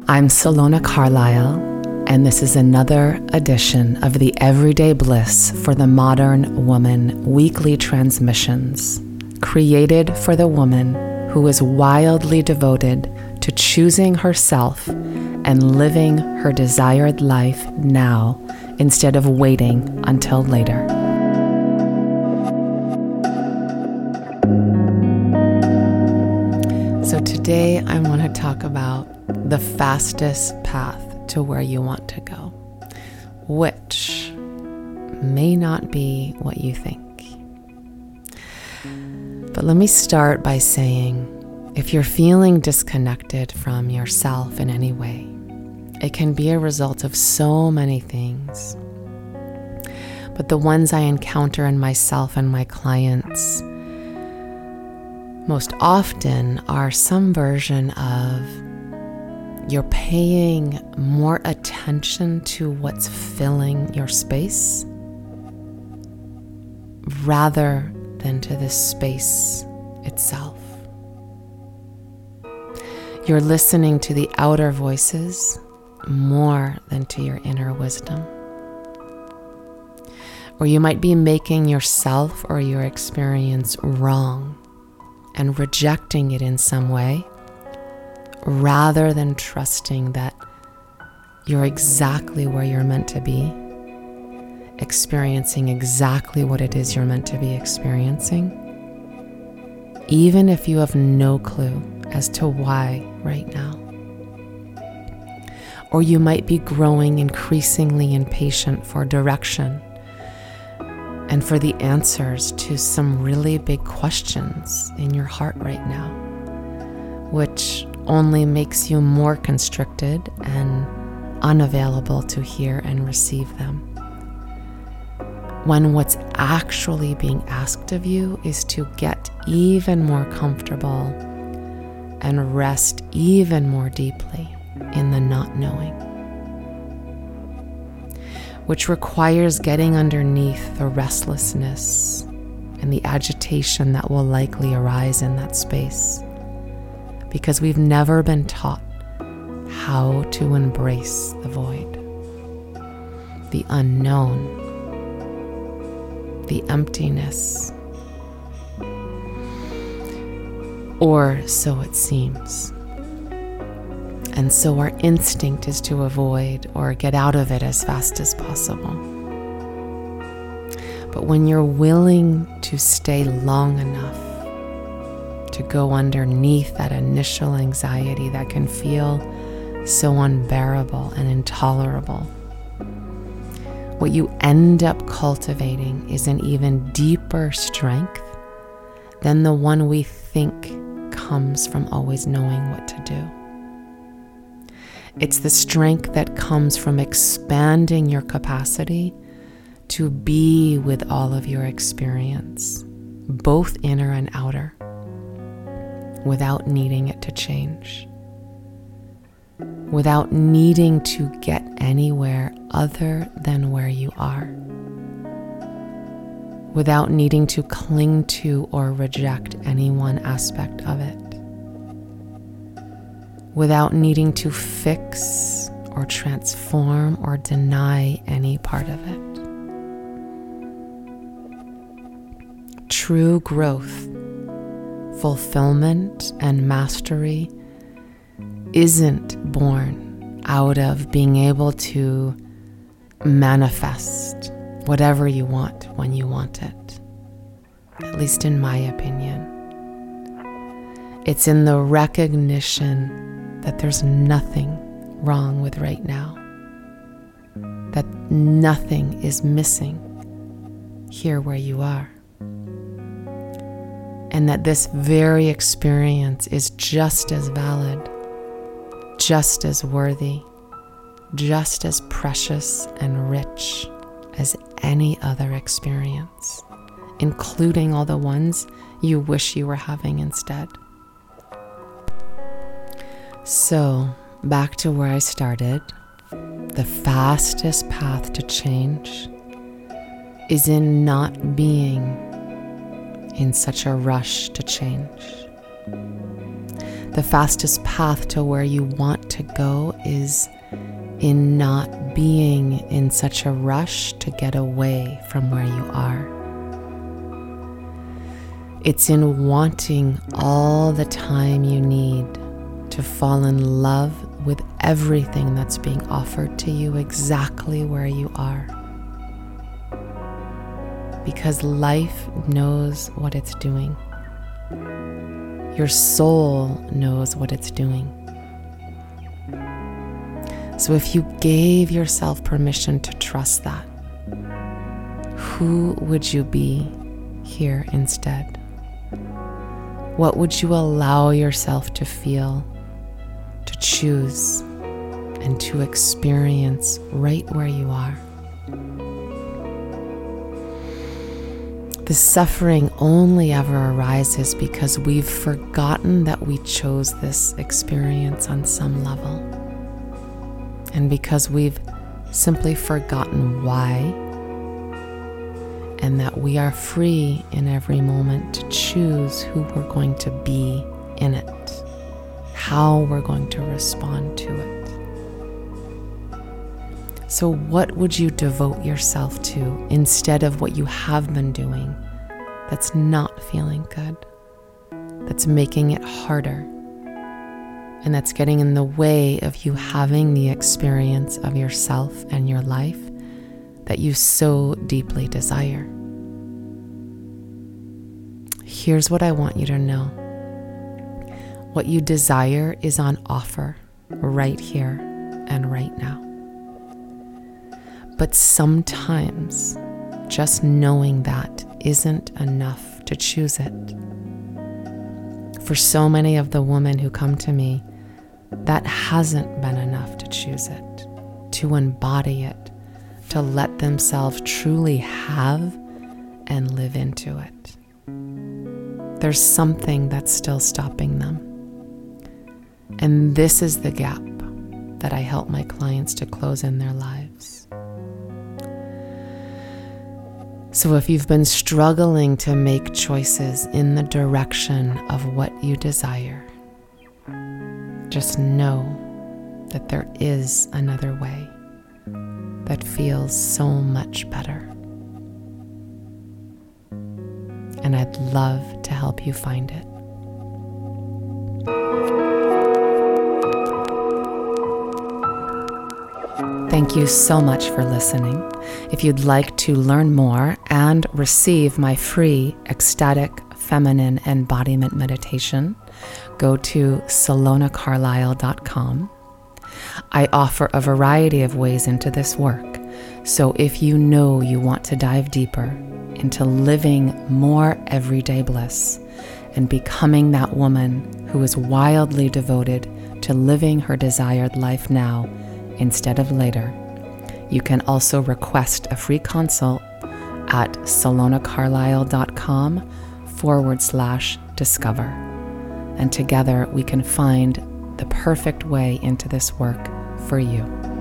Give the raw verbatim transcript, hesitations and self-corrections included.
I'm Salona Carlisle, and this is another edition of the Everyday Bliss for the Modern Woman weekly transmissions, created for the woman who is wildly devoted to choosing herself and living her desired life now instead of waiting until later. So today I want to talk about the fastest path to where you want to go, which may not be what you think. But let me start by saying, if you're feeling disconnected from yourself in any way, it can be a result of so many things. But the ones I encounter in myself and my clients most often are some version of you're paying more attention to what's filling your space rather than to the space itself. You're listening to the outer voices more than to your inner wisdom. Or you might be making yourself or your experience wrong and rejecting it in some way, rather than trusting that you're exactly where you're meant to be, experiencing exactly what it is you're meant to be experiencing, even if you have no clue as to why right now. Or you might be growing increasingly impatient for direction and for the answers to some really big questions in your heart right now, which only makes you more constricted and unavailable to hear and receive them. When what's actually being asked of you is to get even more comfortable and rest even more deeply in the not knowing, which requires getting underneath the restlessness and the agitation that will likely arise in that space, because we've never been taught how to embrace the void, the unknown, the emptiness, or so it seems. And so our instinct is to avoid or get out of it as fast as possible. But when you're willing to stay long enough to go underneath that initial anxiety that can feel so unbearable and intolerable, what you end up cultivating is an even deeper strength than the one we think comes from always knowing what to do. It's the strength that comes from expanding your capacity to be with all of your experience, both inner and outer, without needing it to change, without needing to get anywhere other than where you are, without needing to cling to or reject any one aspect of it, without needing to fix or transform or deny any part of it. True growth, fulfillment, and mastery isn't born out of being able to manifest whatever you want when you want it, at least in my opinion. It's in the recognition that there's nothing wrong with right now, that nothing is missing here where you are, and that this very experience is just as valid, just as worthy, just as precious and rich as any other experience, including all the ones you wish you were having instead. So, back to where I started, the fastest path to change is in not being in such a rush to change. The fastest path to where you want to go is in not being in such a rush to get away from where you are. It's in wanting all the time you need to fall in love with everything that's being offered to you exactly where you are. Because life knows what it's doing. Your soul knows what it's doing. So if you gave yourself permission to trust that, who would you be here instead? What would you allow yourself to feel, to choose, and to experience right where you are? The suffering only ever arises because we've forgotten that we chose this experience on some level. And because we've simply forgotten why, and that we are free in every moment to choose who we're going to be in it, how we're going to respond to it. So what would you devote yourself to instead of what you have been doing that's not feeling good, that's making it harder, and that's getting in the way of you having the experience of yourself and your life that you so deeply desire? Here's what I want you to know. What you desire is on offer right here and right now. But sometimes just knowing that isn't enough to choose it. For so many of the women who come to me, that hasn't been enough to choose it, to embody it, to let themselves truly have and live into it. There's something that's still stopping them. And this is the gap that I help my clients to close in their lives. So if you've been struggling to make choices in the direction of what you desire, just know that there is another way that feels so much better. And I'd love to help you find it. Thank you so much for listening. If you'd like to learn more and receive my free ecstatic feminine embodiment meditation, go to salona carlisle dot com. I offer a variety of ways into this work, so if you know you want to dive deeper into living more everyday bliss and becoming that woman who is wildly devoted to living her desired life now instead of later, you can also request a free consult at salona carlisle dot com forward slash discover. And together we can find the perfect way into this work for you.